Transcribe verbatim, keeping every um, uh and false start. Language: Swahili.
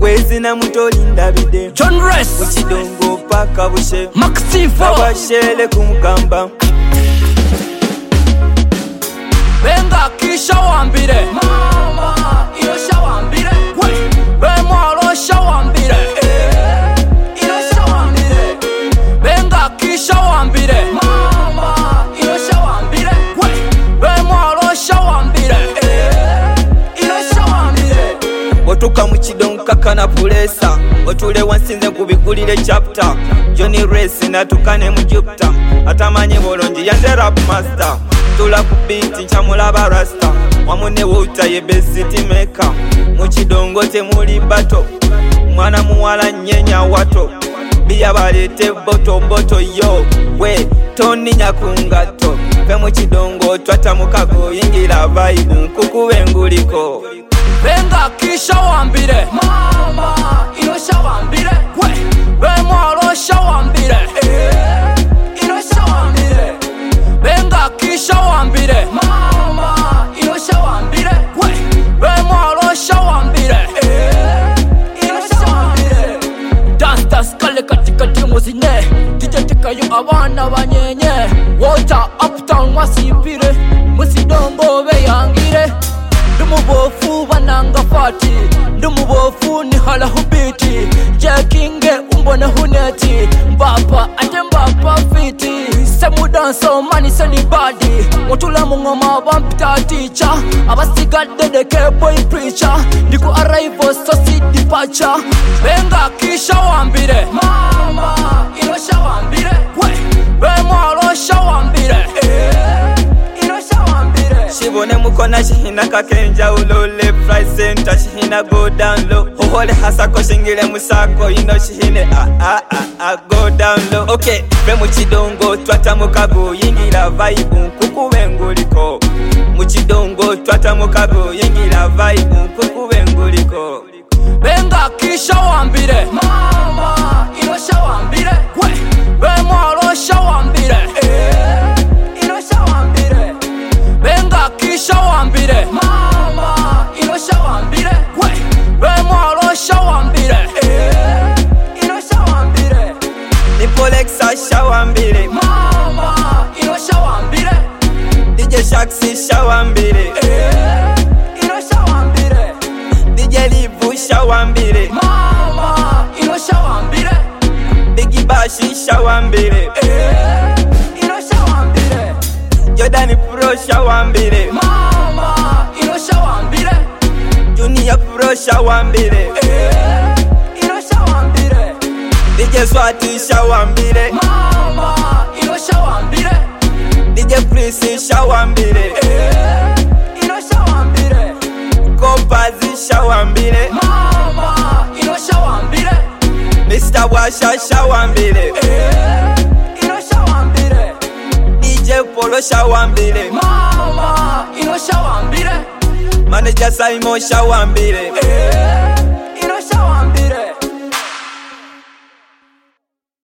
Wezi na mutoli ndabide John Rest Mukidongo paka bushe Maxifo Abashele kumukamba Benga kisha wambire Mama iyo shawambire Bemwalo shawambire Iyo shawambire Benga kisha wambire Mama iyo shawambire Bemwalo shawambire Iyo shawambire Otuka mukidongo kakana pulesa Otule wansinze kubigulire chapter Johnny Race natukane mu Jupiter Atamanye bolonji yande rap master Tula ku beat nchamulaba rasta Wamune wota ye besiti maker Mukidongo temuli bato Mwana muwala nyenya wato Biya balete boto boto yo We toni nyakungato Fe mukidongo twata mukago Yingira vibe nkukuwe nguliko Benga kisha wambire Mama ino shawambire Bemwalo shawambire Ino shawambire Benga kisha wambire Mama ino shawambire Bemwalo shawambire Ino shawambire Dance dance kale katika timu zine Tijatika yu abana banyenye Water uptown wasipire Musidongo beyangire Ndumubofu bananga fati Ndumubofu ni hala hubiti Jekinge umbone huneti Mbapa ate mbapa fiti Semu danso mani seni badi Motula mungoma wampita teacher Abasiga dedeke boy preacher Diku arrival so si departure Benga kisha wambire Mama ino shawambire Bemwalo shawambire Ino shawambire Shibone mukona shihina kakenja ulole Fry center shihina go down low Hohole hasako shingile musako Ino shihine ah ah ah ah go down low Okay, fe mukidongo twata mukago Yingira vibe nkukuwe nguliko Mukidongo twata mukago Yingira vibe nkukuwe nguliko Benga kisha wambire Mama ino shawambire Bemwalo shawambire Ino shawambire Benga kisha wambire Mama ino shawambire Bemwalo shawambire Ino shawambire Nipolexa shawambire Mama ino shawambire D J Shaxi shawambire Ino shawambire D J Livu shawambire Mama ino shawambire Biggie Bashi shawambire Ino shawambire Jordan Pro shawambire Mama ino shawambire Junior Pro shawambire Ino shawambire D J Swati shawambire Mama ino shawambire D J Prince shawambire Ino shawambire Kopazi shawambire Mama ino shawambire Mister Washa shawambire Ino shawambire D J Polo shawambire Mama ino shawambire Manager Simon shawambire